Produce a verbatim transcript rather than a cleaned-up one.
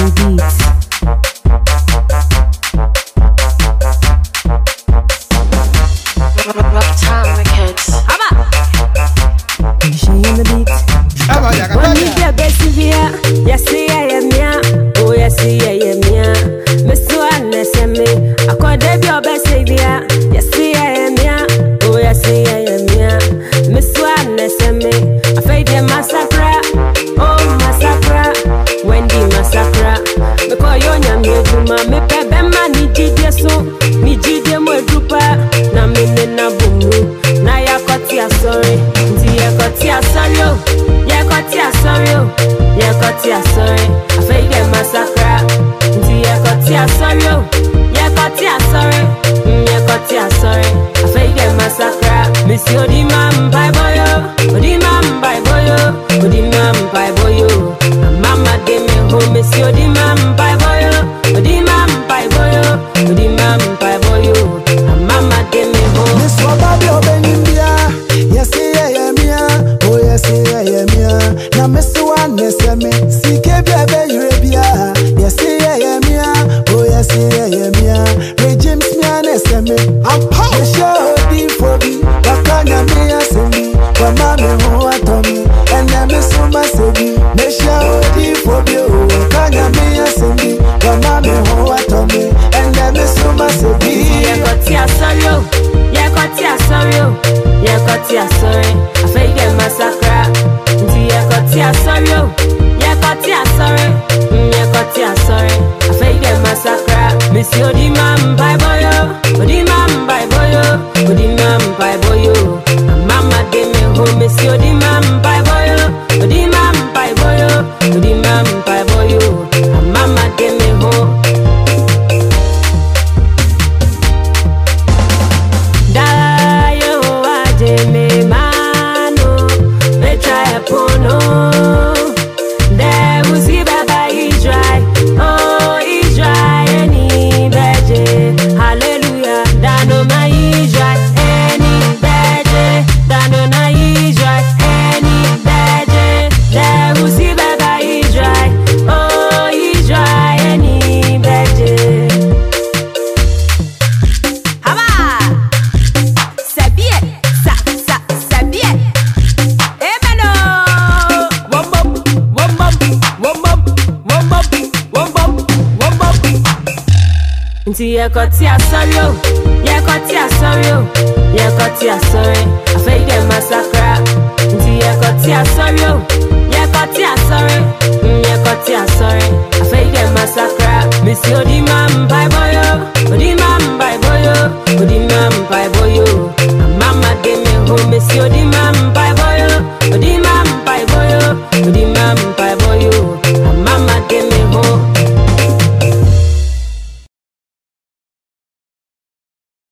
Yeah, got ya sorry, oh. Yeah, got ya sorry, oh. Yeah, got ya sorry. I fake them massacre. Yeah, got ya sorry, oh. Yeah, got ya sorry. Yeah, got ya sorry. I fake them massacre. Miss you, the man, bye boy, oh. The man, bye boy, oh. The man, bye boy, oh. Mama, give me home. Miss you, the man, bye.